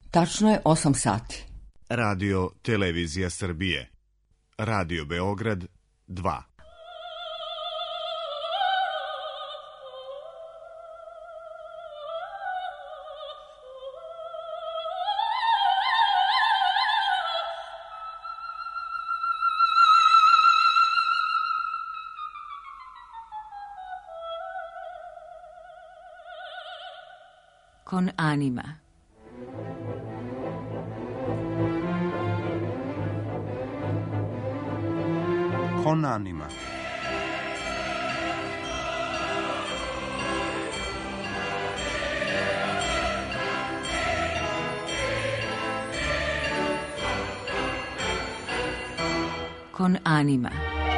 Tačno je 8 sati. Radio Televizija Srbije. Radio Beograd 2. Con anima. Con anima. Con anima.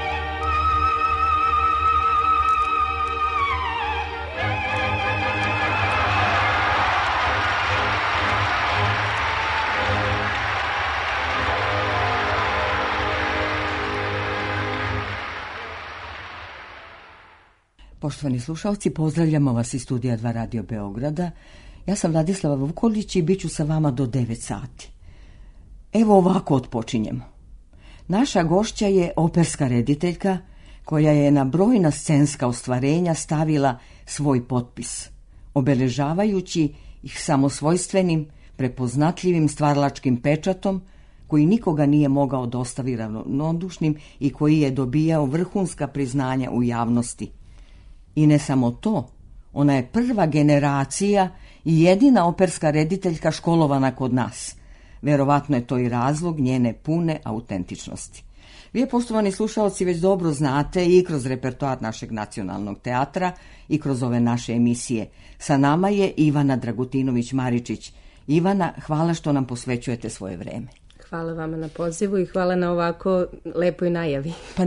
Poštovani slušalci, pozdravljamo vas iz studija 2 Radio Beograda. Ja sam Vladislava Vukolić i bit ću sa vama do 9 sati. Evo ovako otpočinjemo. Naša gošća je operska rediteljka koja je na brojna scenska ostvarenja stavila svoj potpis, obeležavajući ih samosvojstvenim, prepoznatljivim stvaralačkim pečatom koji nikoga nije mogao da ostavi ravnodušnim i koji je dobijao vrhunska priznanja u javnosti. I ne samo to, ona je prva generacija i jedina operska rediteljka školovana kod nas. Verovatno je to i razlog njene pune autentičnosti. Vi, poštovani slušalci, već dobro znate i kroz repertoar našeg nacionalnog teatra i kroz ove naše emisije. Sa nama je Ivana Dragutinović-Maričić. Ivana, hvala što nam posvećujete svoje vreme. Hvala vama na pozivu i hvala na ovako lepoj najavi. Pa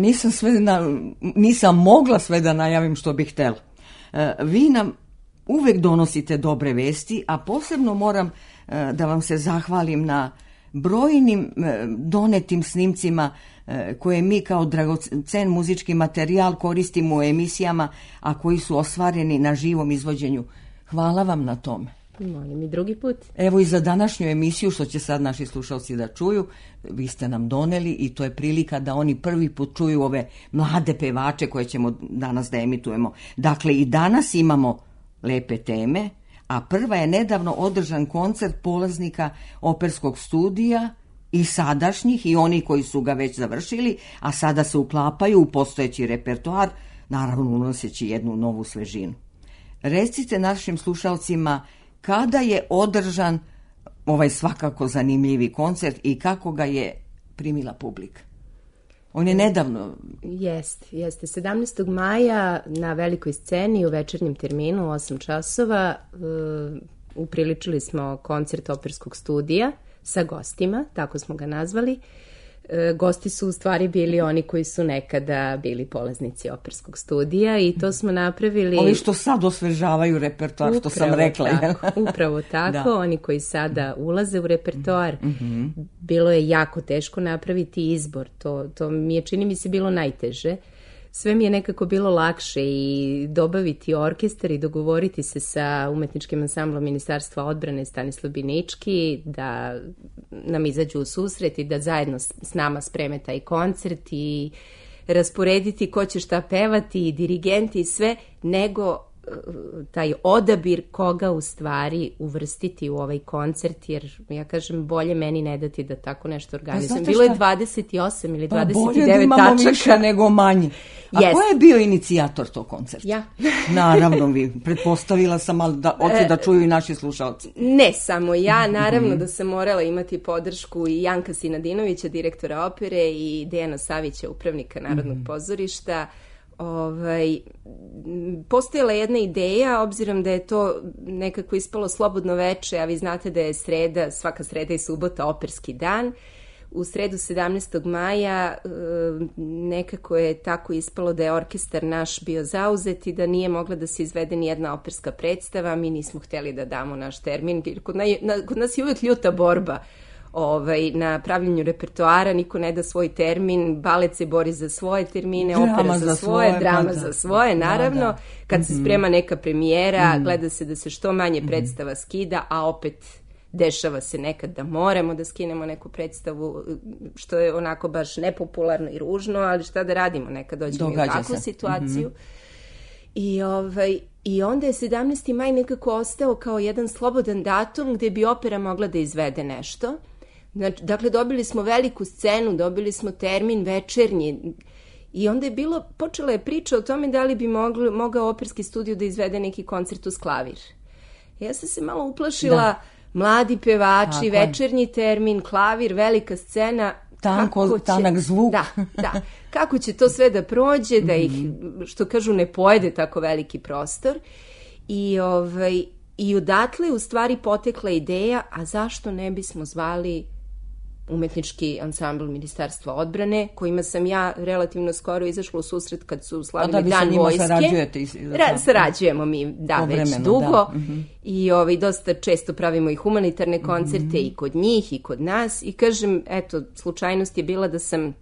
nisam mogla sve da najavim što bih htjela. Vi nam uvek donosite dobre vesti, a posebno moram da vam se zahvalim na brojnim donetim snimcima koje mi kao dragocen muzički materijal koristimo u emisijama, a koji su ostvareni na živom izvođenju. Hvala vam na tome. Molim i drugi put. Evo i za današnju emisiju, što će sad naši slušalci da čuju, vi ste nam doneli i to je prilika da oni prvi put čuju ove mlade pevače koje ćemo danas da emitujemo. Dakle, i danas imamo lepe teme, a prva je nedavno održan koncert polaznika operskog studija i sadašnjih i oni koji su ga već završili, a sada se uklapaju u postojeći repertoar, naravno unoseći jednu novu svežinu. Recite našim slušalcima kada je održan ovaj svakako zanimljivi koncert i kako ga je primila publika. On je nedavno... Jeste. 17. maja na velikoj sceni u večernjem terminu 8 časova upriličili smo koncert operskog studija sa gostima, tako smo ga nazvali. Gosti su u stvari bili oni koji su nekada bili polaznici operskog studija i to smo napravili... Ovi što sad osvežavaju repertoar, što sam rekla. Upravo tako, da. Oni koji sada ulaze u repertoar. Bilo je jako teško napraviti izbor, to mi je, čini mi se, bilo najteže. Sve mi je nekako bilo lakše i dobaviti orkestar i dogovoriti se sa umetničkim ansamblom Ministarstva odbrane Stanislav Binički da nam izađu u susret i da zajedno s nama spreme taj koncert i rasporediti ko će šta pevati i dirigenti i sve, nego taj odabir koga u stvari uvrstiti u ovaj koncert, jer ja kažem bolje meni ne dati da tako nešto organizujem. Bilo je 28 ili 29 tačaka. Bolje da imamo više nego manji. A ko je bio inicijator tog koncerta? Ja. Naravno, vi. Pretpostavila sam, ali hoću da čuju i naši slušalci. Ne samo ja, naravno da sam morala imati podršku i Janka Sinadinovića, direktora opere, i Dejana Savića, upravnika Narodnog pozorišta. Postojala jedna ideja, obzirom da je to nekako ispalo slobodno veče, a vi znate da je sreda, svaka sreda i subota operski dan. U sredu 17. maja nekako je tako ispalo da je orkestar naš bio zauzet i da nije mogla da se izvede ni jedna operska predstava. Mi nismo hteli da damo naš termin, jer kod nas je uvijek ljuta borba na pravljenju repertoara, niko ne da svoj termin, balet se bori za svoje termine, opera za svoje, drama za svoje, naravno. Kad se sprema neka premijera, gleda se da se što manje predstava skida, a opet dešava se nekad da moramo da skinemo neku predstavu, što je onako baš nepopularno i ružno, ali šta da radimo, nekad dođemo u takvu situaciju. I onda je 17. maj nekako ostao kao jedan slobodan datum gde bi opera mogla da izvede nešto. Dakle, dobili smo veliku scenu, dobili smo termin večernji i onda je počela je priča o tome da li bi mogao operski studio da izvede neki koncert uz klavir. Ja sam se malo uplašila, mladi pevači, večernji termin, klavir, velika scena. Tanak zvuk. Da. Kako će to sve da prođe, da ih, što kažu, ne pojede tako veliki prostor. I odatle u stvari potekla ideja, a zašto ne bismo zvali umetnički ansambl Ministarstva odbrane, kojima sam ja relativno skoro izašla u susret kad su slavili Dan vojske. Sarađujemo mi, već dugo. I dosta često pravimo i humanitarne koncerte i kod njih i kod nas. I kažem, eto, slučajnost je bila da sam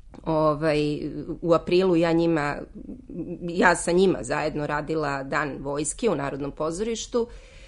u aprilu ja sa njima zajedno radila Dan vojske u Narodnom pozorištu.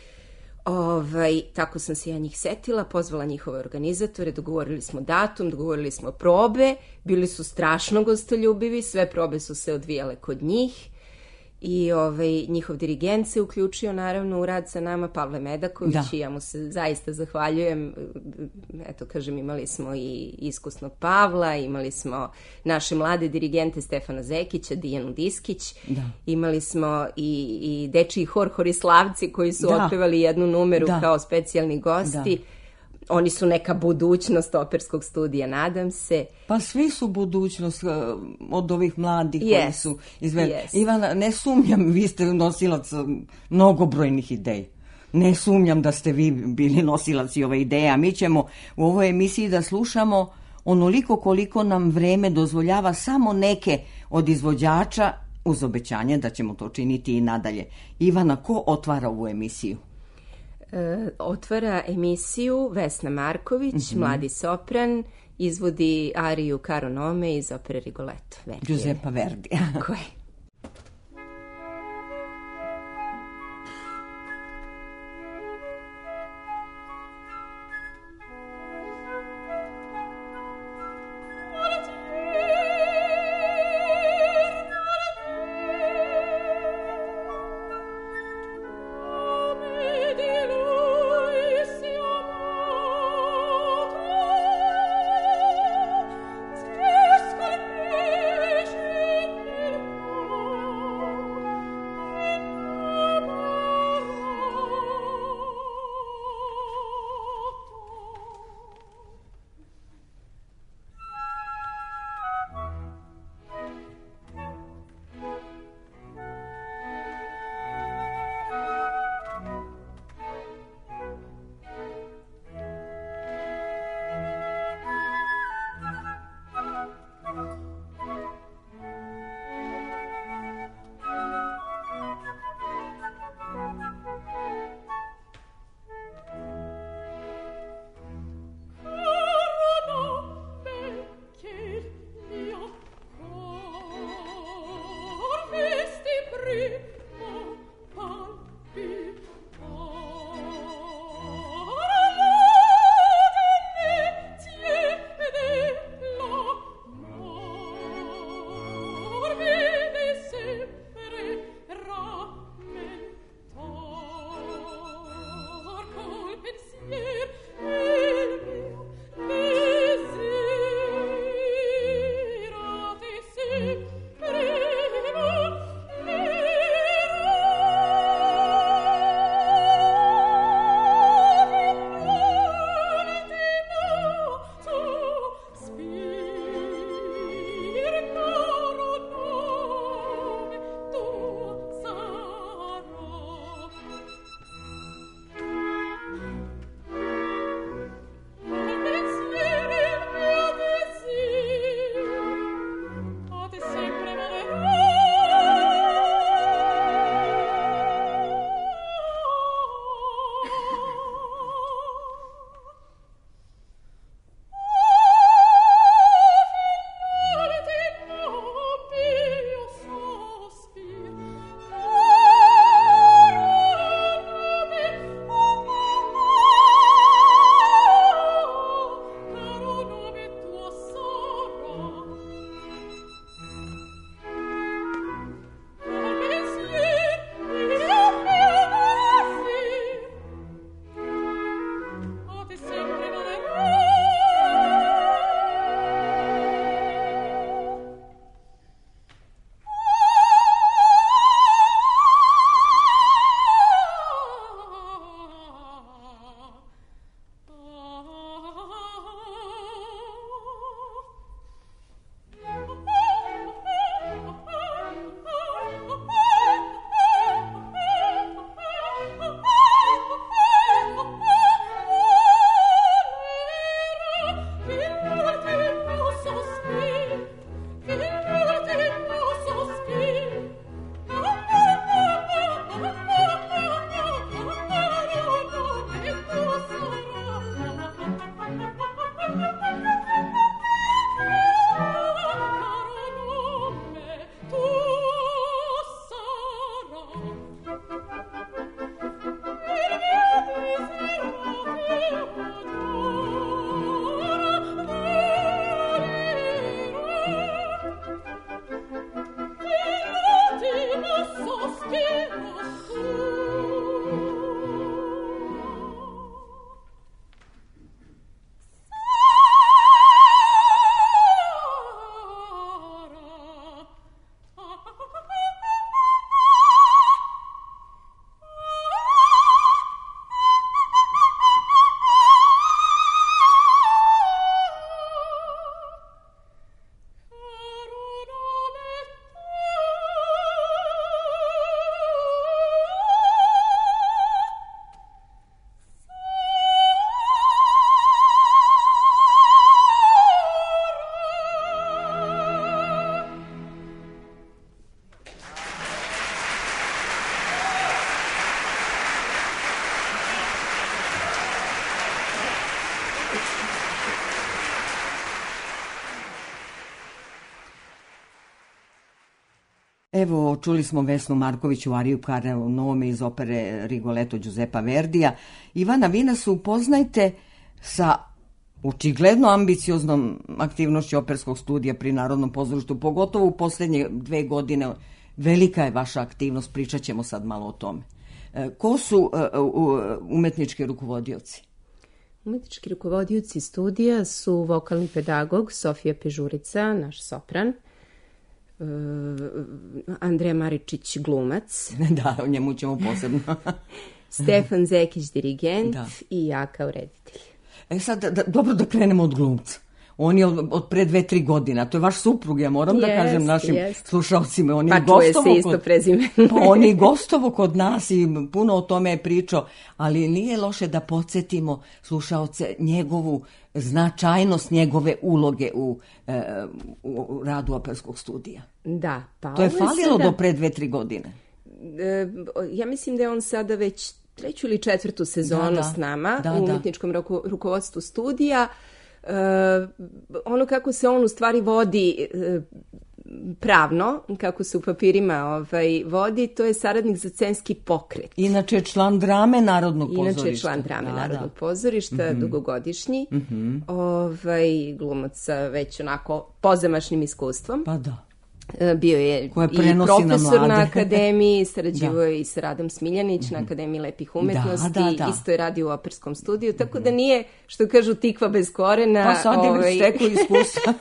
Tako sam se ja njih setila, pozvala njihove organizatore, dogovorili smo datum, dogovorili smo probe, bili su strašno gostoljubivi, sve probe su se odvijale kod njih i njihov dirigent se uključio naravno u rad sa nama, Pavle Medaković, i ja mu se zaista zahvaljujem. Eto, kažem, imali smo i iskusnog Pavla, imali smo naše mlade dirigente Stefana Zekića, Dijanu Diskić, imali smo i dečiji hor Horislavci koji su otpevali jednu numeru kao specijalni gosti. Oni su neka budućnost operskog studija, nadam se. Pa svi su budućnost od ovih mladih koji su izvedeni. Ivana, ne sumnjam, vi ste nosilac mnogobrojnih ideja. Ne sumnjam da ste vi bili nosilaci ove ideje, a mi ćemo u ovoj emisiji da slušamo onoliko koliko nam vreme dozvoljava samo neke od izvođača, uz obećanje da ćemo to činiti i nadalje. Ivana, ko otvara ovu emisiju? Otvara emisiju Vesna Marković, mladi sopran, izvodi ariju Caro Nome iz opere Rigoletto. Giuseppa Verdi. Tako je. Thank you. Evo, čuli smo Vesnu Marković u ariju Karneo Nome iz opere Rigoletto Giuseppa Verdija. Ivana, vi nas upoznajte sa očigledno ambicioznom aktivnošću operskog studija pri Narodnom pozorištu, pogotovo u posljednje 2 godine. Velika je vaša aktivnost, pričat ćemo sad malo o tome. Ko su umetnički rukovodioci? Umetnički rukovodioci studija su vokalni pedagog Sofija Pežurica, naš sopran, Andreja Maričić glumac. Da, o njemu ćemo posebno. Stefan Zekić dirigent i ja kao reditelj. Sad, dobro da krenemo od glumca. On je od pre 2-3 godina, to je vaš suprug, ja moram da kažem našim slušalcima. On je čuje se isto prezime. On je gostovo kod nas i puno o tome je pričao, ali nije loše da podsjetimo slušalce njegovu značajnost, njegove uloge u radu operskog studija. Da, pa to je falilo do pre 2-3 godine. Ja mislim da je on sada već 3. ili 4. sezonu s nama u umetničkom rukovodstvu studija. Ono kako se on u stvari vodi pravno, kako se u papirima vodi, to je saradnik za scenski pokret. Inače član drame Narodnog pozorišta. Inače član drame Narodnog pozorišta, dugogodišnji, glumac sa već onako pozamašnim iskustvom. Pa da. Bio je i profesor na akademiji, sarađivao je i sa Radom Smiljanić na Akademiji lepih umetnosti, isto je radio u operskom studiju, tako da nije, što kažu, tikva bez korena. Pa sad je već stekao iskustva.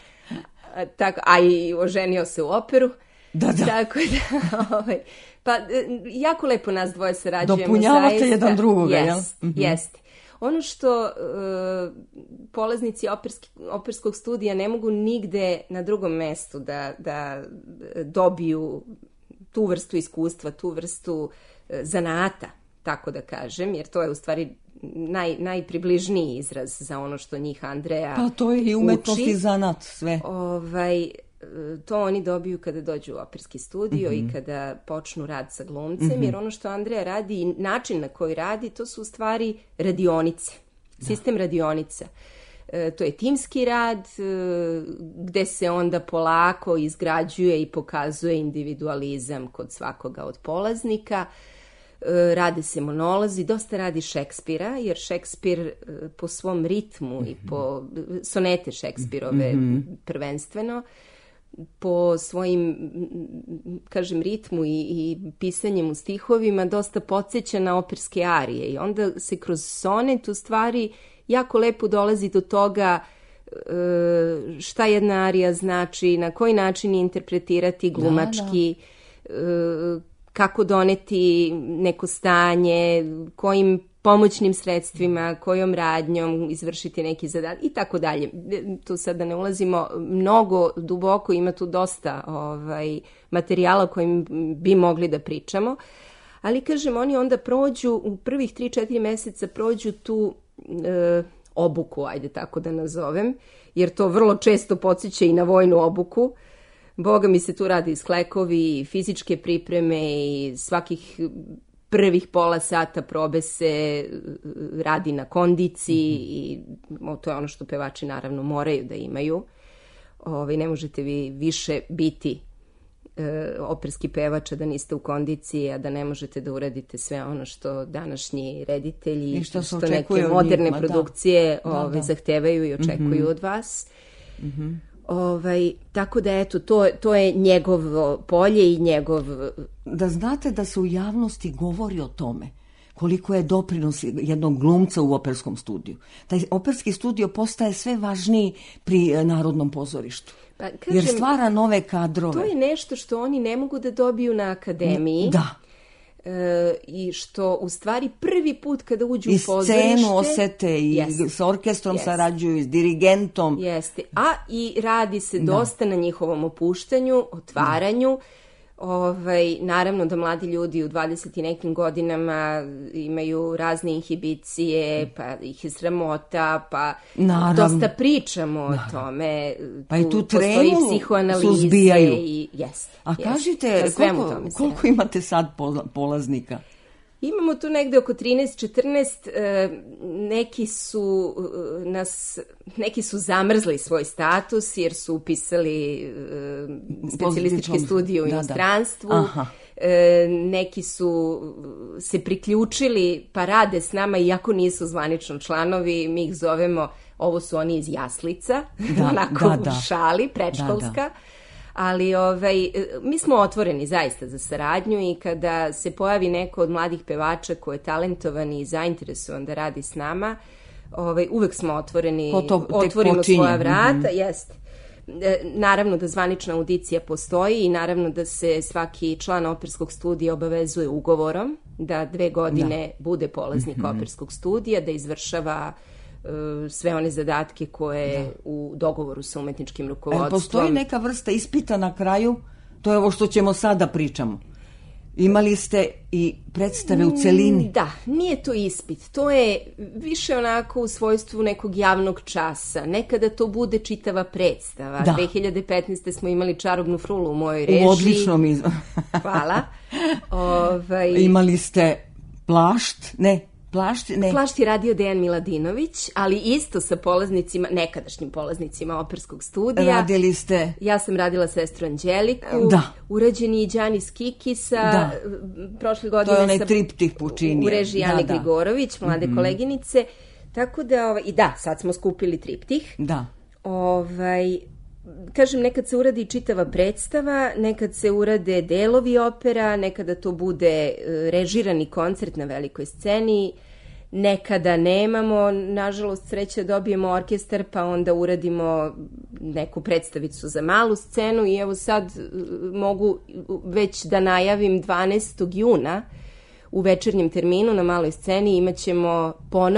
A i oženio se u operu. Da. Tako da, pa jako lepo nas dvoje sarađujemo. Dopunjavate zaista jedan drugoga, jel? Jeste. Ono što polaznici operskog studija ne mogu nigde na drugom mestu da dobiju tu vrstu iskustva, tu vrstu zanata, tako da kažem, jer to je u stvari najpribližniji izraz za ono što njih Andreja uči. Pa to je i umetnost i zanat, sve. To oni dobiju kada dođu u operski studio i kada počnu rad sa glumcem, jer ono što Andreja radi i način na koji radi, to su u stvari radionice, sistem radionica. To je timski rad gde se onda polako izgrađuje i pokazuje individualizam kod svakoga od polaznika. Rade se monolozi, dosta radi Šekspira, jer Šekspir po svom ritmu i po sonete Šekspirove prvenstveno, po svojim, kažem, ritmu i pisanjem u stihovima dosta podsjeća na operske arije i onda se kroz sonet u stvari jako lepo dolazi do toga šta jedna arija znači, na koji način je interpretirati glumački, kako doneti neko stanje, kojim pomoćnim sredstvima, kojom radnjom izvršiti neki zadatak i tako dalje. Tu sad da ne ulazimo mnogo duboko, ima tu dosta materijala o kojim bi mogli da pričamo, ali kažem, oni onda prođu, u prvih 3-4 meseca prođu tu obuku, ajde tako da nazovem, jer to vrlo često podsjeća i na vojnu obuku. Boga mi se tu radi sklekovi, fizičke pripreme i svakih prvih pola sata probe se radi na kondiciji i to je ono što pevači naravno moraju da imaju. Ne možete vi više biti operski pevač, a da niste u kondiciji, a da ne možete da uradite sve ono što današnji reditelji i što neke moderne produkcije zahtevaju i očekuju od vas. Tako da eto, to je njegovo polje i njegov... Da znate da se u javnosti govori o tome koliko je doprinos jednog glumca u operskom studiju. Taj operski studio postaje sve važniji pri Narodnom pozorištu. Pa, kažem, jer stvara nove kadrove. To je nešto što oni ne mogu da dobiju na akademiji. Da. I što u stvari prvi put kada uđu u pozorište... I scenu osete i s orkestrom sarađuju, i s dirigentom. Jeste. A i radi se dosta na njihovom opuštanju, otvaranju. Naravno da mladi ljudi u 20 i nekim godinama imaju razne inhibicije, pa ih je sramota, pa dosta pričamo o tome. Pa i tu postoji tremu psihoanalize suzbijaju. Jeste. A kažite, koliko imate sad polaznika? Imamo tu negde oko 13-14, neki su zamrzli svoj status jer su upisali specijalističke studije u inostranstvu. Neki su se priključili pa rade s nama iako nisu zvanično članovi, mi ih zovemo, ovo su oni iz jaslica, onako u šali, predškolska. Ali mi smo otvoreni zaista za saradnju i kada se pojavi neko od mladih pevača ko je talentovan i zainteresovan da radi s nama, uvek smo otvoreni, otvorimo svoja vrata, jeste. Naravno da zvanična audicija postoji i naravno da se svaki član operskog studija obavezuje ugovorom da 2 godine bude polaznik operskog studija, da izvršava sve one zadatke koje u dogovoru sa umetničkim rukovodstvom. Postoji neka vrsta ispita na kraju? To je ovo što ćemo sada pričamo. Imali ste i predstave u celini? Da, nije to ispit. To je više onako u svojstvu nekog javnog časa. Nekada to bude čitava predstava. 2015. smo imali Čarobnu frulu u mojoj režiji. U odličnom izvodu. Hvala. Imali ste Plašt? Ne. Plašt je radio Dejan Miladinović, ali isto sa polaznicima, nekadašnjim polaznicima operskog studija. Radili ste? Ja sam radila sestru Anđeliku, urađen je i Đanis Kikisa, prošle godine to je onaj triptih Pučinija. U režiji Ane Grigorović, mlade koleginice. Tako da, sad smo skupili triptih. Da. Kažem, nekad se uradi čitava predstava, nekad se urade delovi opera, nekada to bude režirani koncert na velikoj sceni, nekada nemamo, nažalost sreće dobijemo orkestar pa onda uradimo neku predstavicu za malu scenu i evo sad mogu već da najavim 12. juna u večernjem terminu na maloj sceni imat ćemo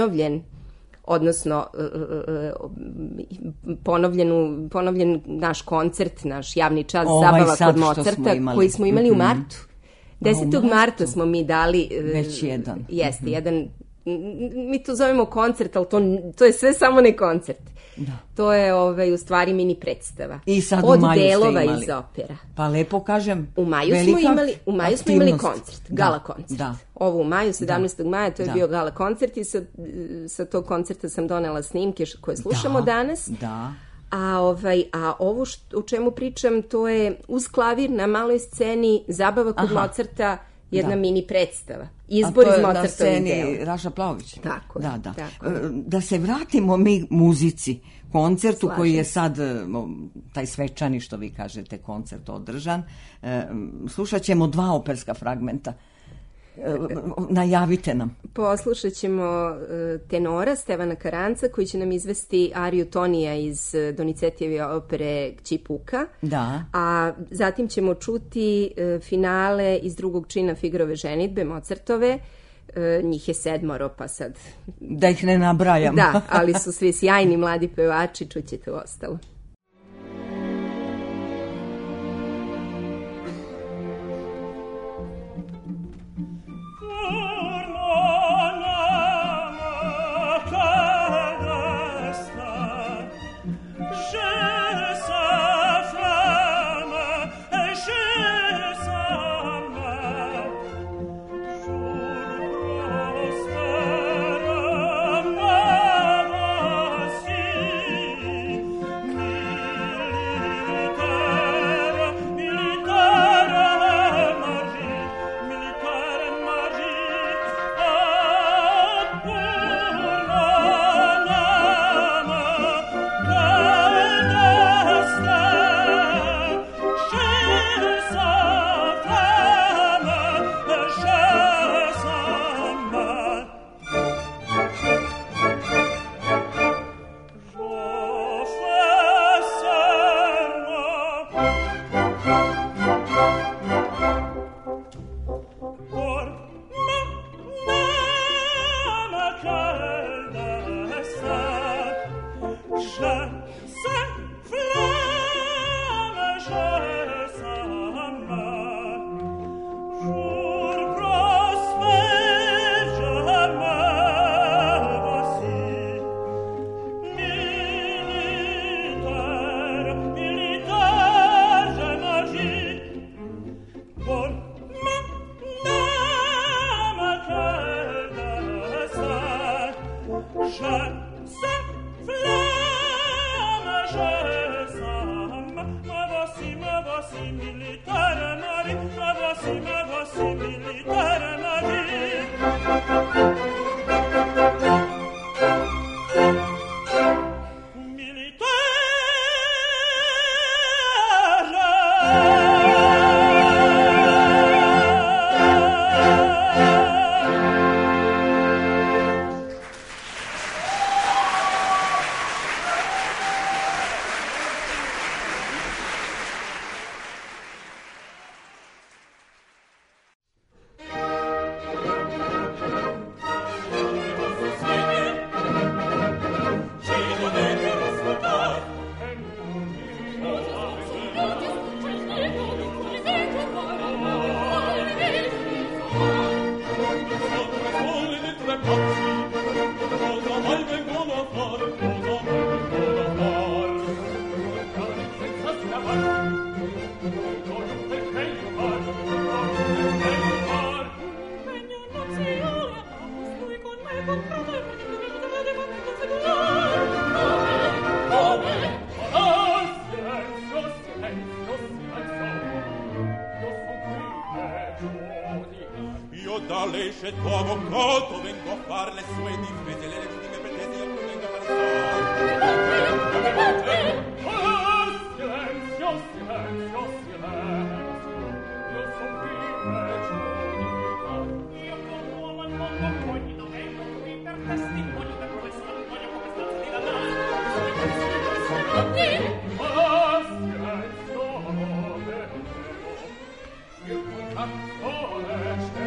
ponovljen naš koncert, naš javni čas Zabava kod Mozarta koji smo imali u martu. 10. marta smo mi dali već jedan. Jeste, jedan, mi to zovemo koncert, ali to je sve samo ne koncert. To je u stvari mini predstava. I sad od u maju delova ste imali. Iz opera. Pa lepo kažem. U maju smo imali koncert, gala koncert. Ovo u maju, 17. maja, to je bio gala koncert i sa tog koncerta sam donela snimke koje slušamo danas. A ovo o čemu pričam, to je uz klavir na maloj sceni Zabava kod Mozarta, jedna mini predstava. Izbor iz Mozartovih dela. A to je na sceni Raša Plaović. Tako. Da se vratimo mi muzici, koncertu koji je sad, taj svečani što vi kažete, koncert održan. Slušat ćemo 2 operska fragmenta. Najavite nam. Poslušat ćemo tenora Stevana Karanca koji će nam izvesti ariju Tonija iz Donizetijeve opere Kći Puka. A zatim ćemo čuti finale iz drugog čina Figarove ženidbe Mozartove. Njih je 7, pa sad... Da ih ne nabrajam. Da, ali su svi sjajni mladi pevači, čućete u ostalo. Da lei c'è tuo avvocato, vengo a far le sue difese, le legittime pretese, io vengo a fare silenzio, silenzio, silenzio, io son qui per giudicare. Io con uomo al mondo cogito vengo qui per testimonio per questa noia come stanza di dannato. Silenzio, il contatore c'è.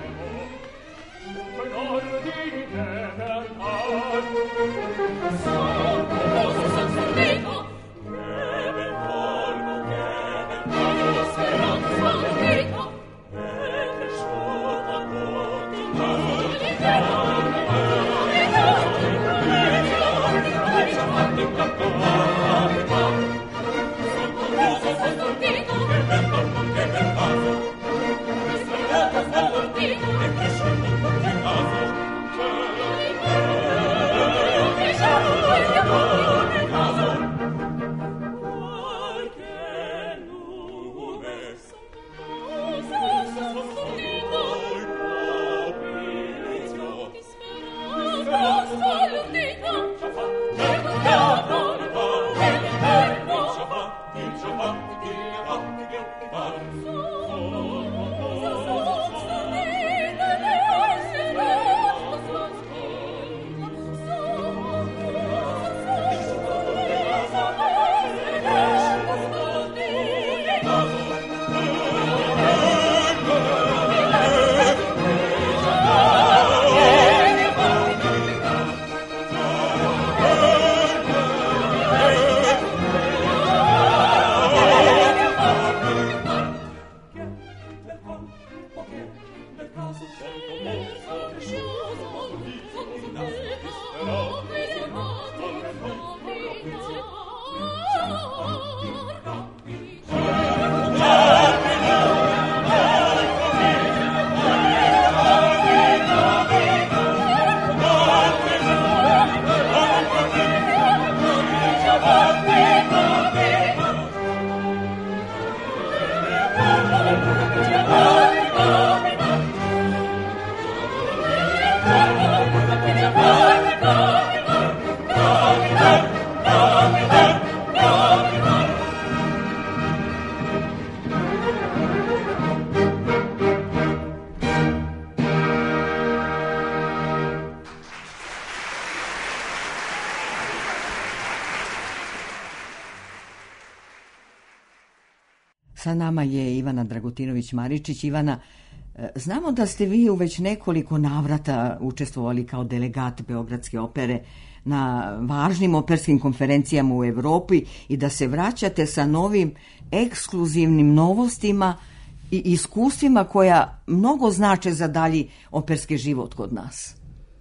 Sa nama je Ivana Dragutinović-Maričić. Ivana, znamo da ste vi u već nekoliko navrata učestvovali kao delegat Beogradske opere na važnim operskim konferencijama u Evropi i da se vraćate sa novim ekskluzivnim novostima i iskustvima koja mnogo znače za dalji operski život kod nas.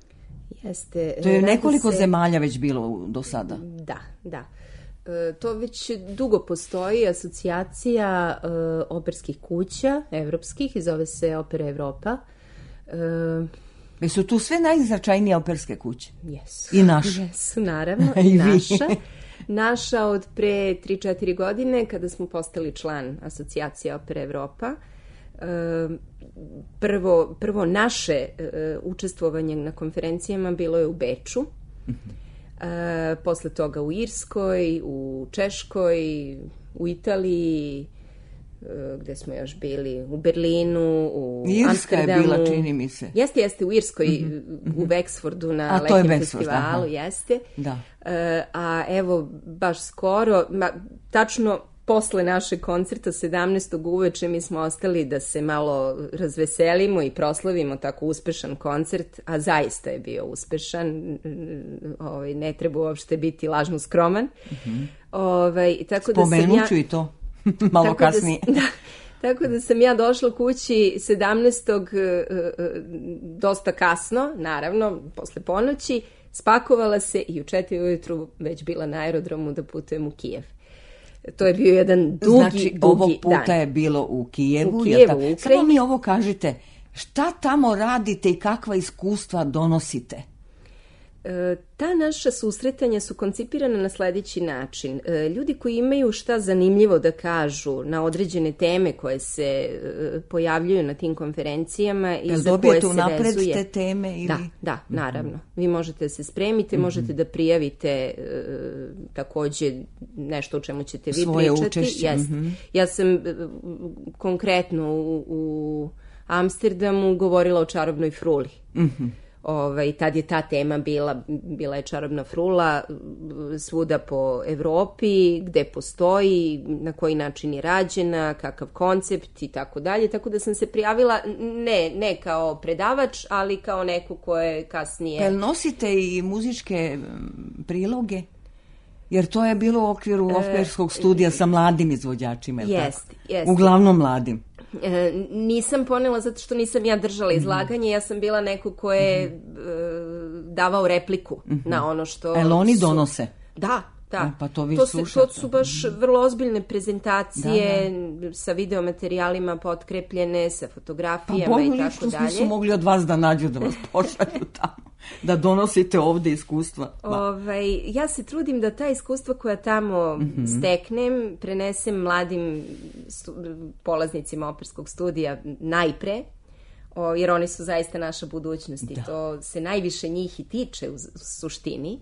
Jeste. To je nekoliko zemalja već bilo do sada. Da. To već dugo postoji asocijacija operskih kuća evropskih i zove se Opera Evropa. Jesu tu sve najznačajnije operske kuće? Jesu. I naša? Jesu, naravno, I i vi. naša. Naša od pre 3-4 godine, kada smo postali član Asocijacije opere Evropa, prvo naše učestvovanje na konferencijama bilo je u Beču, posle toga u Irskoj, u Češkoj, u Italiji, gde smo još bili, u Berlinu, u Irska Amsterdamu. je bila, čini mi se. Jeste, u Irskoj, u Wexfordu na to je letnjem Wexford, festivalu, aha. jeste. Da. A evo, baš skoro, tačno posle našeg koncerta 17. uveče mi smo ostali da se malo razveselimo i proslavimo tako uspešan koncert, a zaista je bio uspešan, ne treba uopšte biti lažno skroman. Tako Spomenut ću i to malo kasnije. Tako da sam ja došla kući 17. dosta kasno, naravno, posle ponoći, spakovala se i u 4 ujutru već bila na aerodromu da putujem u Kijev. To je bio jedan dugi dan. Ovog puta je bilo u Kijevu. U Kijevu, u Ukrajini. Samo mi ovo kažite, šta tamo radite i kakva iskustva donosite? Ta naša susretanja su koncipirana na sledeći način. Ljudi koji imaju šta zanimljivo da kažu na određene teme koje se pojavljuju na tim konferencijama i za koje se vezuje. Jel dobijete unapred te teme? Ili? Da, naravno. Vi možete da se spremite, možete da prijavite takođe nešto o čemu ćete vi svoje pričati. Učešće. Ja sam konkretno u Amsterdamu govorila o čarobnoj fruli. Tad je ta tema bila je čarobna frula svuda po Evropi, gde postoji, na koji način je rađena, kakav koncept i tako dalje, tako da sam se prijavila ne kao predavač, ali kao neko ko je kasnije... Jel nosite i muzičke priloge? Jer to je bilo u okviru operskog studija sa mladim izvođačima, je li tako? Jest. Uglavnom mladim. Nisam ponela zato što nisam ja držala izlaganje, ja sam bila neko ko je davao repliku na ono što... Jel oni donose? Da. Pa to vi slušate. To su baš vrlo ozbiljne prezentacije sa videomaterijalima potkrepljene, sa fotografijama i tako dalje. Pa bolju ličnost nisu mogli od vas da nađu da vas pošalju tamo, da donosite ovde iskustva. Ja se trudim da ta iskustva koja tamo steknem prenesem mladim polaznicima operskog studija najpre, jer oni su zaista naša budućnost i to se najviše njih i tiče u suštini.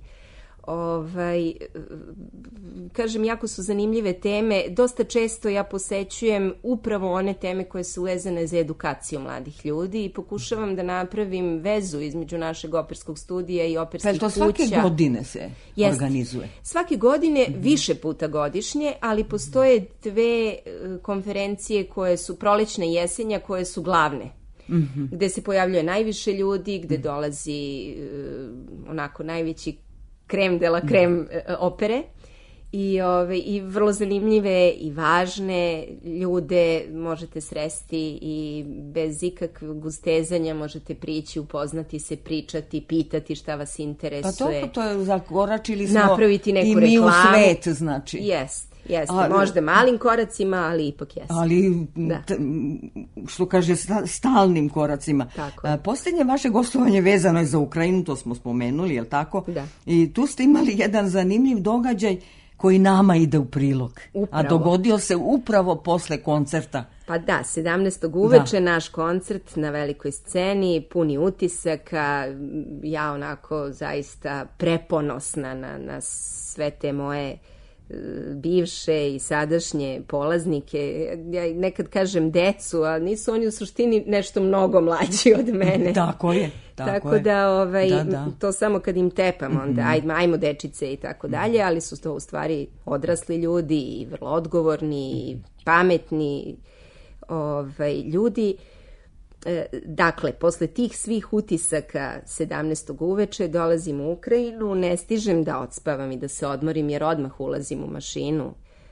Kažem, jako su zanimljive teme. Dosta često ja posećujem upravo one teme koje su vezane za edukaciju mladih ljudi i pokušavam da napravim vezu između našeg operskog studija i operskih kuća. To svake godine se organizuje? Svake godine, više puta godišnje, ali postoje 2 konferencije koje su prolećne i jesenja, koje su glavne. Gde se pojavljuje najviše ljudi, gde dolazi onako najveći krem de la krem opere i vrlo zanimljive i važne ljude možete sresti i bez ikakvog ustezanja možete prići, upoznati se, pričati, pitati šta vas interesuje. Pa to je zakoračili smo napraviti neku i mi reklamu. U svet, znači. Jeste, možda malim koracima, ali ipak jeste. Ali, što kaže, stalnim koracima. Posljednje vaše gostovanje vezano je za Ukrajinu, to smo spomenuli, je li tako? Da. I tu ste imali jedan zanimljiv događaj koji nama ide u prilog. Upravo. A dogodio se upravo posle koncerta. Pa da, 17. uveče naš koncert na velikoj sceni, puni utisaka, ja onako zaista preponosna na sve te moje bivše i sadašnje polaznike. Ja nekad kažem decu, a nisu oni u suštini nešto mnogo mlađi od mene. Tako je. Tako da, to samo kad im tepam, onda ajmo dečice i tako dalje, ali su to u stvari odrasli ljudi i vrlo odgovorni i pametni ljudi. Dakle, posle tih svih utisaka 17. uveče dolazim u Ukrajinu, ne stižem da odspavam i da se odmorim jer odmah ulazim u mašinu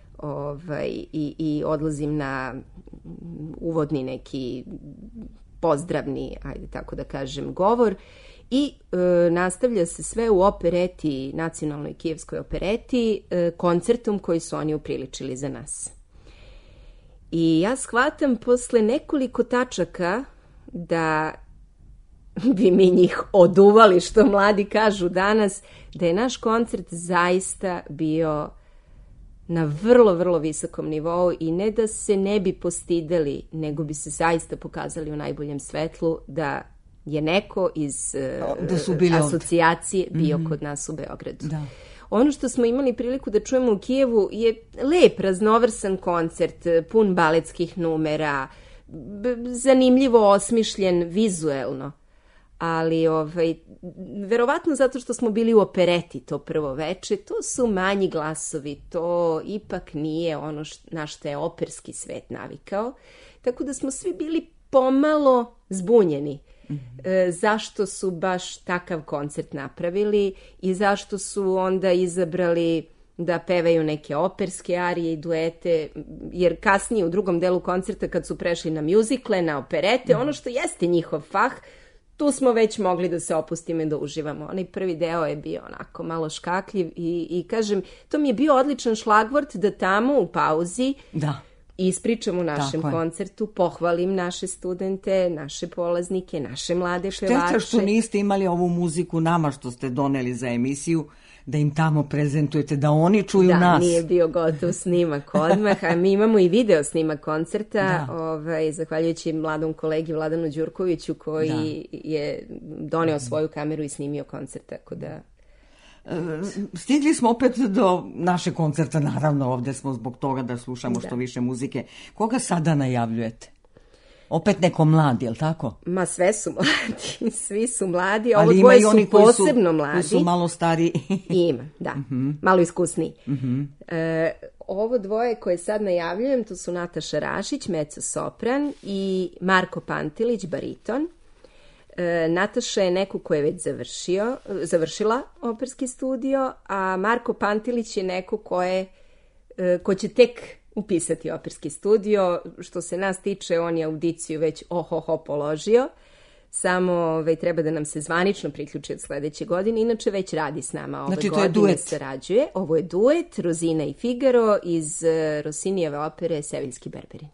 i odlazim na uvodni neki pozdravni, ajde tako da kažem, govor i nastavlja se sve u opereti, nacionalnoj kijevskoj opereti, koncertom koji su oni upriličili za nas. I ja shvatam posle nekoliko tačaka da bi mi njih oduvali, što mladi kažu danas, da je naš koncert zaista bio na vrlo, vrlo visokom nivou i ne da se ne bi postideli, nego bi se zaista pokazali u najboljem svetlu da je neko iz asocijacije bio kod nas u Beogradu. Da. Ono što smo imali priliku da čujemo u Kijevu je lep, raznovrsan koncert, pun baletskih numera, zanimljivo osmišljen vizuelno, ali verovatno zato što smo bili u opereti to prvo veče, to su manji glasovi, to ipak nije ono na što je operski svet navikao, tako da smo svi bili pomalo zbunjeni. Zašto su baš takav koncert napravili i zašto su onda izabrali da pevaju neke operske arije i duete, jer kasnije u drugom delu koncerta kad su prešli na mjuzikle, na operete, ono što jeste njihov fah, tu smo već mogli da se opustimo i da uživamo. Onaj prvi deo je bio onako malo škakljiv i kažem, to mi je bio odličan šlagvort da tamo u pauzi ispričam u našem koncertu, pohvalim naše studente, naše polaznike, naše mlade pevače. Šteta što niste imali ovu muziku nama što ste doneli za emisiju, da im tamo prezentujete, da oni čuju nas. Da, nije bio gotov snimak odmah, a mi imamo i video snimak koncerta, zahvaljujući mladom kolegi Vladanu Đurkoviću koji je doneo svoju kameru i snimio koncert, tako da... Stigli smo opet do naše koncerta, naravno ovdje smo zbog toga da slušamo što više muzike. Koga sada najavljujete? Opet neko mladi, je li tako? Ma sve su mladi, svi su mladi, ovo dvoje su posebno mladi. Koji su malo stariji. Ima, da, malo iskusniji. Ovo dvoje koje sad najavljujem, to su Nataša Rašić, mezzo-sopran i Marko Pantilić, bariton. Nataša je neko ko je već završila operski studio, a Marko Pantilić je neko ko će tek upisati operski studio. Što se nas tiče, on je audiciju već položio, samo treba da nam se zvanično priključi od sledeće godine, inače već radi s nama ove godine. To je duet. Sarađuje. Ovo je duet, Rozina i Figaro iz Rossinijeve opere Seviljski berberin.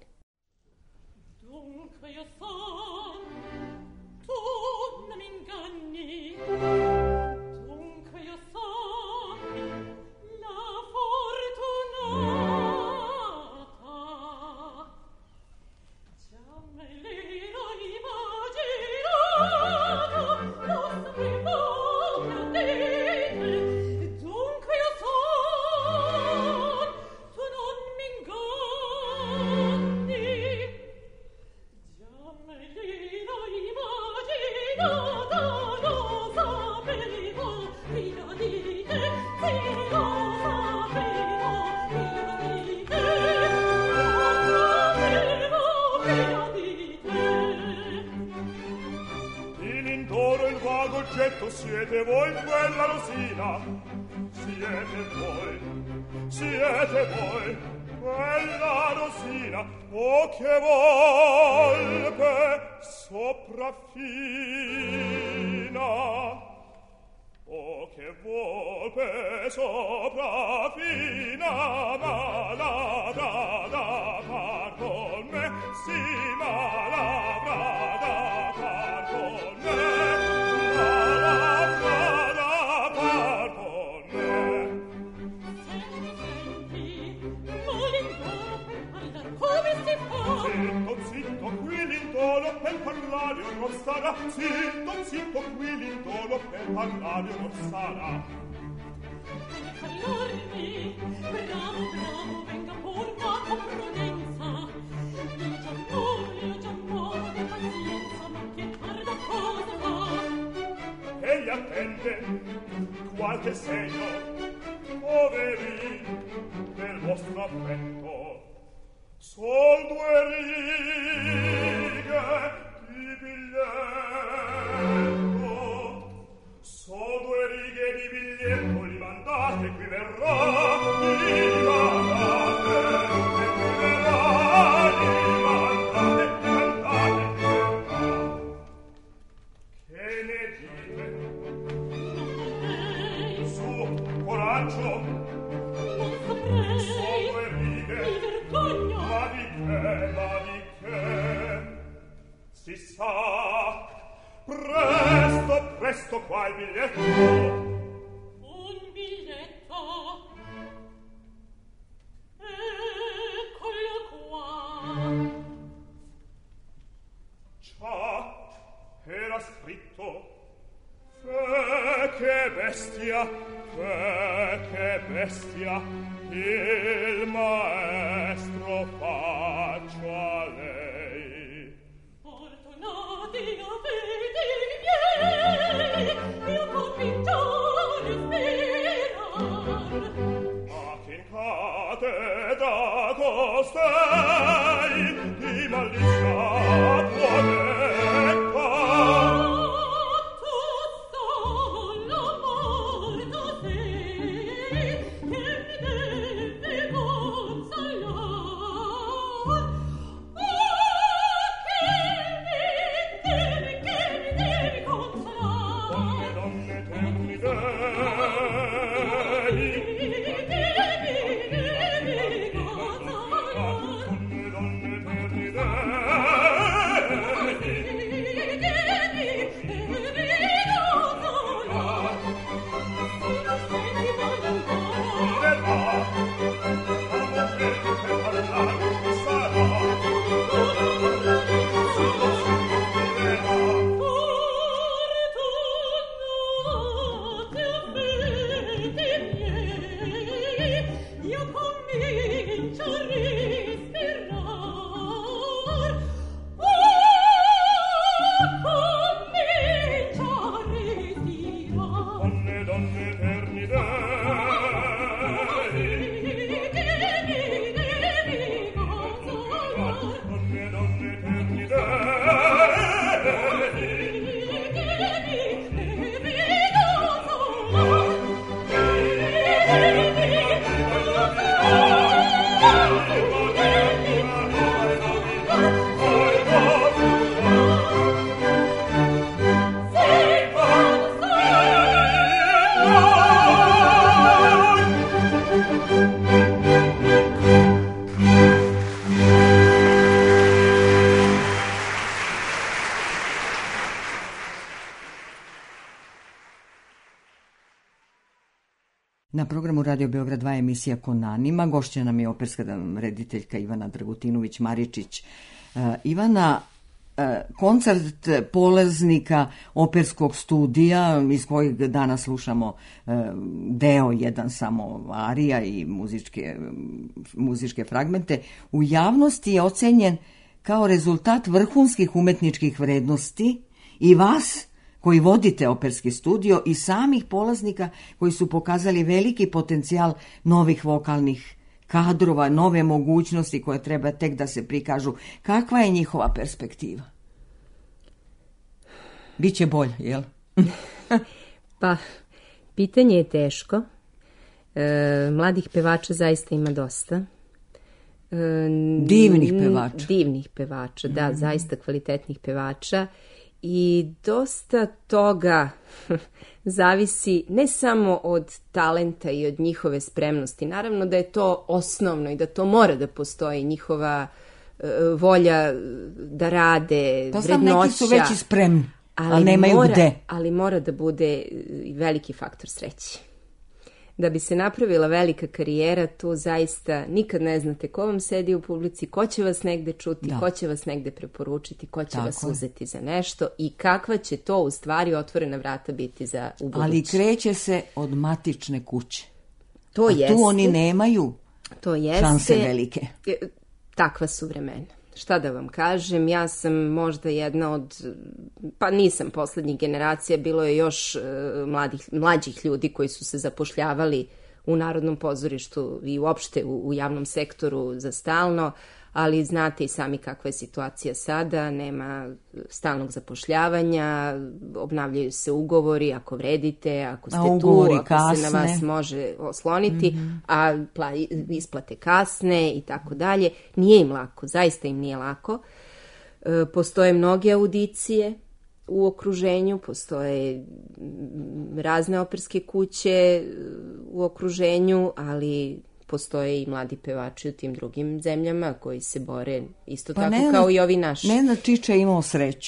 Siete voi quella Rosina, siete voi quella Rosina, oh che volpe sopraffina, oh che volpe sopraffina, ma labra da par con me, sì, ma labra da par con me. Zitto, qui l'indolo per parlare non sarà. Zitto, qui l'indolo per parlare non sarà. Allormi, bravo, venga pur ma con prudenza. Io già muoio, pazienza, ma che tarda cosa fa? Egli attende qualche segno, poverin, del vostro affetto. Sol due righe di biglietto, sol due righe di biglietto, li mandate, qui verrà, li mandate, qui verrà, li mandate, Che ne dite? Su, coraggio, sol due righe, ma di che, si sa, Presto, presto qua il biglietto. Un biglietto. Eccolo qua. Già, era scritto. Che bestia, che bestia, il maestro faccio a lei. Fortunati avete i miei, io convinto respirar. A chi cade da costei, di malizia può peccar. Na programu Radio Beograd 2 emisija Konanima. Gošća nam je operska rediteljka Ivana Dragutinović-Maričić. Ivana, koncert polaznika operskog studija iz kojeg danas slušamo deo jedan samo arija i muzičke fragmente, u javnosti je ocenjen kao rezultat vrhunskih umetničkih vrednosti i vas koji vodite operski studio i samih polaznika koji su pokazali veliki potencijal novih vokalnih kadrova, nove mogućnosti koje treba tek da se prikažu. Kakva je njihova perspektiva? Biće bolje, jel? Pa, pitanje je teško. Mladih pevača zaista ima dosta. Divnih pevača. Divnih pevača, da, zaista kvalitetnih pevača. I dosta toga zavisi ne samo od talenta i od njihove spremnosti. Naravno da je to osnovno i da to mora da postoji, njihova volja da rade, to vrednoća. Neki su već i spremni, ali nemaju gde. Ali mora da bude veliki faktor sreće. Da bi se napravila velika karijera, to zaista nikad ne znate ko vam sedi u publici, ko će vas negde čuti, ko će vas negde preporučiti, ko će vas uzeti za nešto i kakva će to u stvari otvorena vrata biti za ubuduće. Ali kreće se od matične kuće. To jeste. Tu oni nemaju šanse velike. Takva su vremena. Šta da vam kažem, ja sam možda jedna od, pa nisam poslednjih generacija, bilo je još mlađih ljudi koji su se zapošljavali u Narodnom pozorištu i uopšte u javnom sektoru za stalno, ali znate i sami kakva je situacija sada, nema stalnog zapošljavanja, obnavljaju se ugovori ako vredite, ako ste tu, ako se na vas može osloniti, a isplate kasne i tako dalje. Nije im lako, zaista im nije lako. Postoje mnoge audicije u okruženju, postoje razne operske kuće u okruženju, ali postoje i mladi pevači u tim drugim zemljama koji se bore isto tako kao i ovi naši. Nenad Čiča je imao sreću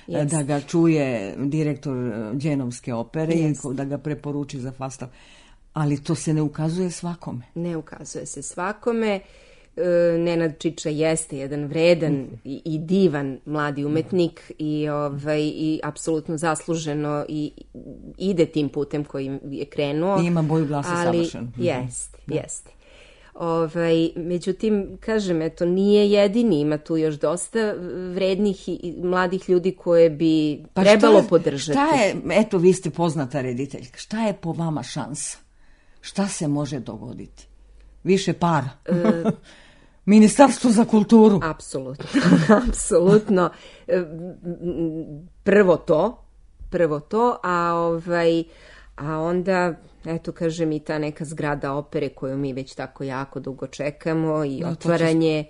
Jest. da ga čuje direktor Dženovske opere i Jest. da ga preporuči za Falstaff. Ali to se ne ukazuje svakome. Ne ukazuje se svakome. Nenad Čiča jeste jedan vredan i divan mladi umetnik i apsolutno zasluženo i ide tim putem kojim je krenuo. I ima boju glasa savršen. Jeste. Međutim, kažem, eto, nije jedini, ima tu još dosta vrednih i mladih ljudi koje bi trebalo podržati. Šta je, eto, vi ste poznata rediteljka, šta je po vama šansa? Šta se može dogoditi? Više para? Ministarstvo za kulturu? Apsolutno. Prvo to, a onda, eto, kažem, i ta neka zgrada opere koju mi već tako jako dugo čekamo i otvaranje.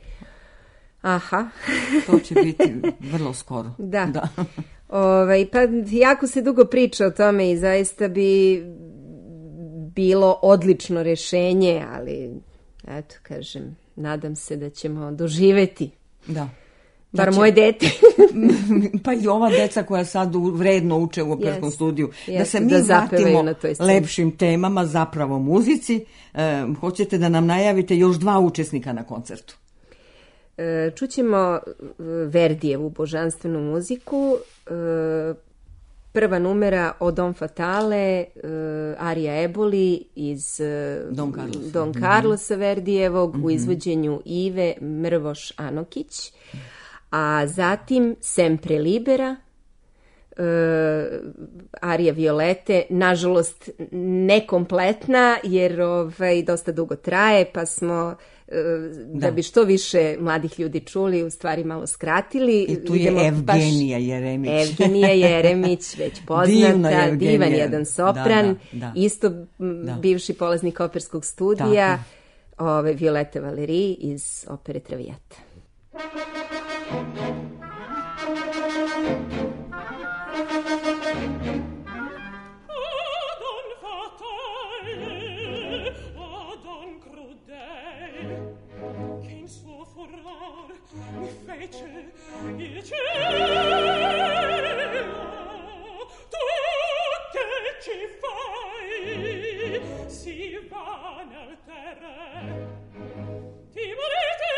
To će biti vrlo skoro. Da. Pa jako se dugo priča o tome i zaista bi bilo odlično rešenje, ali eto, kažem, nadam se da ćemo doživeti. Da. Bar moje dete. Pa i ova deca koja sad vredno uče u operskom studiju. Da se mi vratimo lepšim temama, zapravo muzici. Hoćete da nam najavite još 2 učesnika na koncertu? Čućemo Verdijevu božanstvenu muziku. Prva numera o Don Fatale, Arija Eboli iz Don Carlosa Verdijevog u izvođenju Ive Mrvoš Anokić, a zatim Sempre Libera, Arija Violete, nažalost nekompletna jer dosta dugo traje, pa smo da bi što više mladih ljudi čuli, u stvari malo skratili. I tu je Evgenija Jeremić. Evgenija Jeremić, već poznata, divan jedan sopran, isto bivši polaznik operskog studija, Violeta Valeri iz opere Traviata. Il cielo, tu che ci fai, si va nel terreno. Ti volete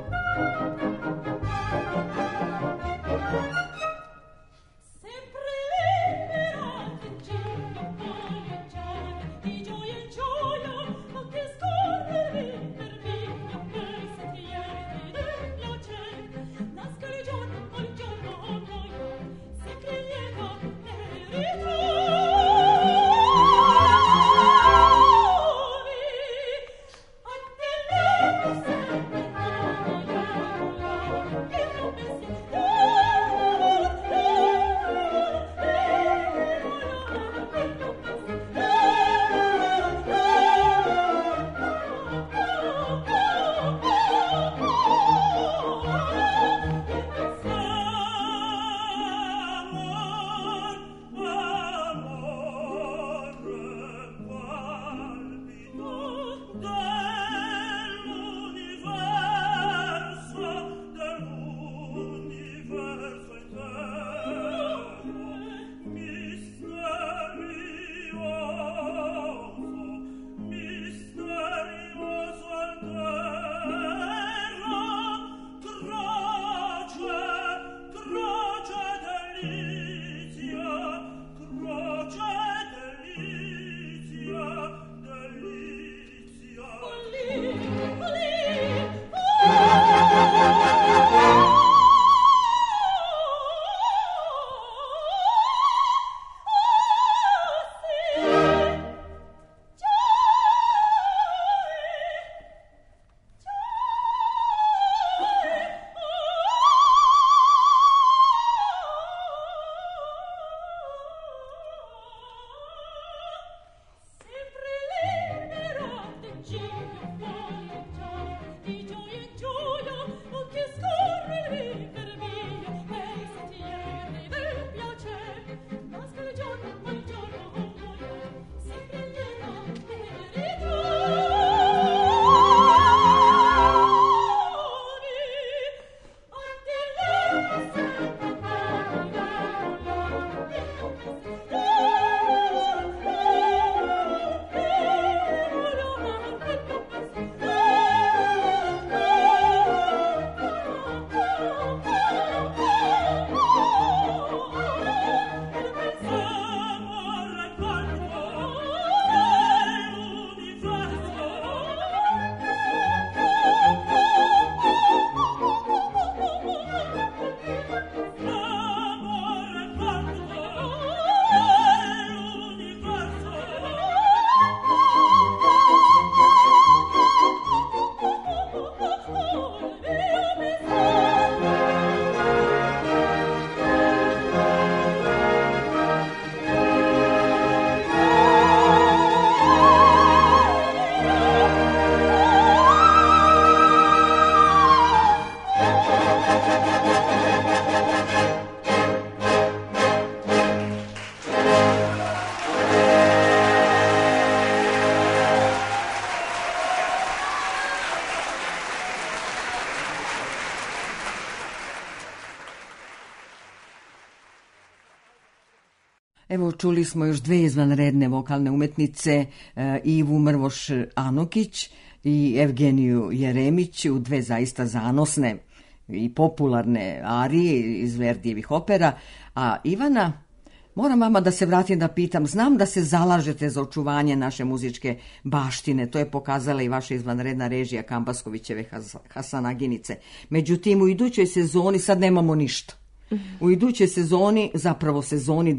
Evo, čuli smo još dve izvanredne vokalne umetnice, Ivu Mrvoš-Anokić i Evgeniju Jeremić, u dve zaista zanosne i popularne arije iz Verdijevih opera. A Ivana, moram vama da se vratim da pitam, znam da se zalažete za očuvanje naše muzičke baštine, to je pokazala i vaša izvanredna režija Kambaskovićeve Hasanaginice. Međutim, u idućoj sezoni sad nemamo ništa. U idućoj sezoni, zapravo sezoni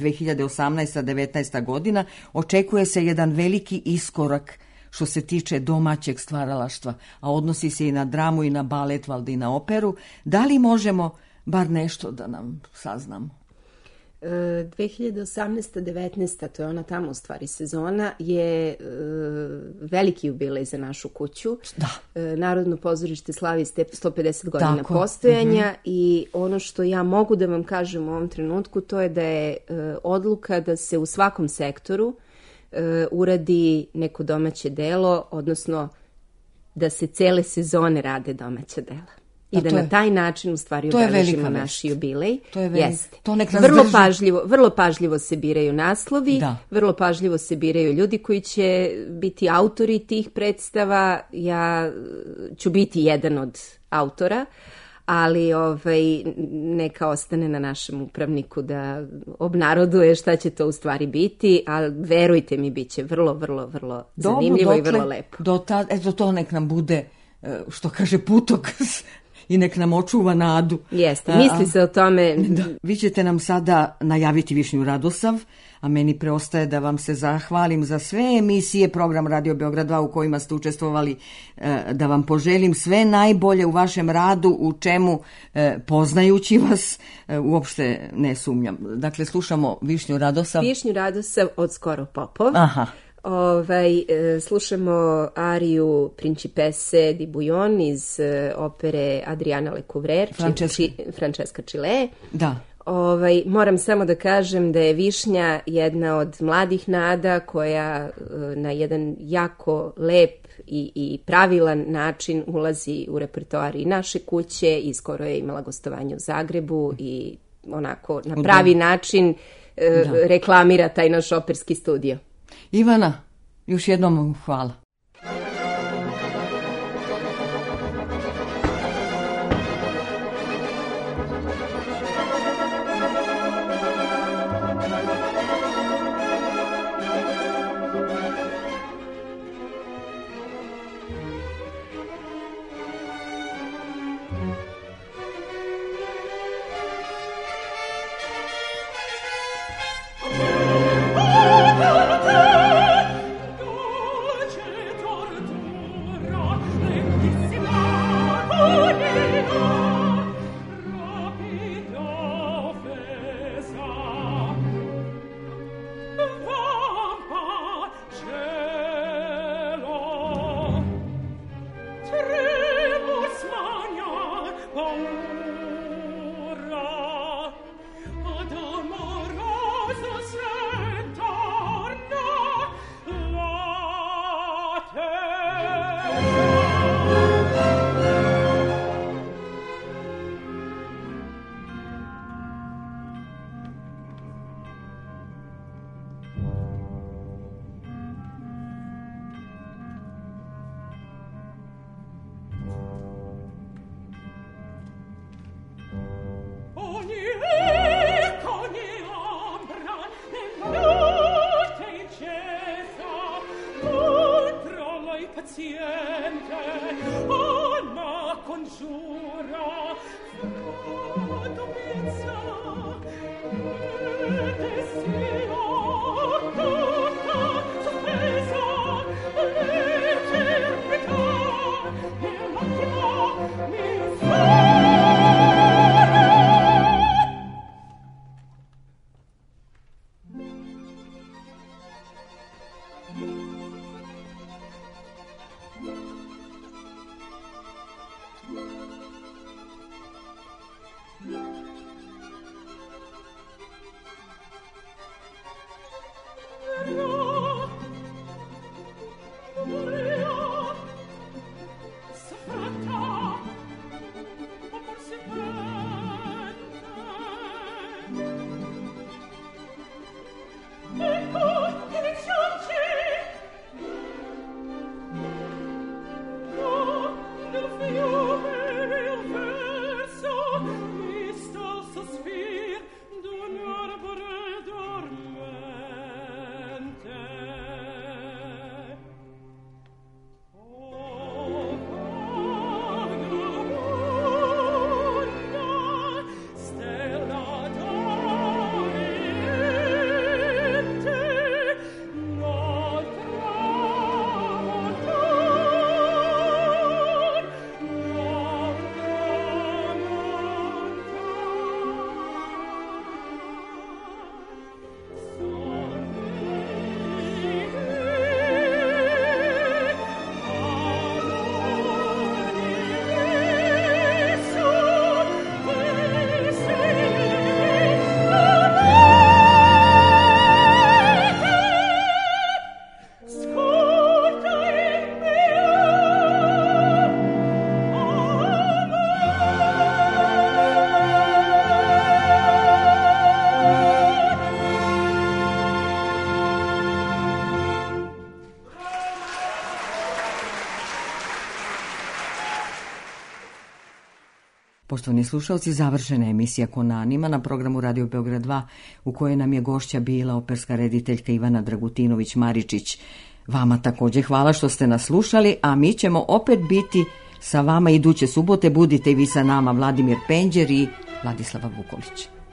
2018-19 godina, očekuje se jedan veliki iskorak što se tiče domaćeg stvaralaštva, a odnosi se i na dramu i na balet, valjda i na operu. Da li možemo bar nešto da nam saznamo? 2018-19, to je ona tamo u stvari sezona, je veliki jubilej za našu kuću. Da. Narodno pozorište slavi 150 godina postojanja i ono što ja mogu da vam kažem u ovom trenutku, to je da je odluka da se u svakom sektoru uradi neko domaće delo, odnosno da se cele sezone rade domaća dela. i da na taj način u stvari to je obeležimo velika naš vest. jubilej. To je Jeste. To nek nas vrlo drži. vrlo pažljivo se biraju naslovi, Da. vrlo pažljivo se biraju ljudi koji će biti autori tih predstava. Ja ću biti jedan od autora, ali neka ostane na našem upravniku da obnaroduje šta će to u stvari biti, ali verujte mi, bit će vrlo, vrlo, vrlo zanimljivo i vrlo lepo. Eto, to nek nam bude, što kaže, putokaz i nek nam očuva nadu. Jeste, misli se o tome. Da. Vi ćete nam sada najaviti Višnju Radosav, a meni preostaje da vam se zahvalim za sve emisije program Radio Beograd 2 u kojima ste učestvovali, da vam poželim sve najbolje u vašem radu, u čemu, poznajući vas, uopšte ne sumnjam. Dakle, slušamo Višnju Radosav. Višnju Radosav od Skoro Popov. Aha. Slušamo ariju Principesse di Bouillon iz opere Adriana Lecouvreur, Francesca Cile. Da. Moram samo da kažem da je Višnja jedna od mladih nada koja na jedan jako lep i pravilan način ulazi u repertoar i naše kuće i skoro je imala gostovanje u Zagrebu i onako na pravi način reklamira taj naš operski studio. Ivana, još jednom vam hvala. Poštovani slušalci, završena je emisija Konanima na programu Radio Beograd 2, u kojoj nam je gošća bila operska rediteljka Ivana Dragutinović-Maričić. Vama također hvala što ste nas slušali, a mi ćemo opet biti sa vama iduće subote. Budite i vi sa nama, Vladimir Penđer i Vladislava Vukolić.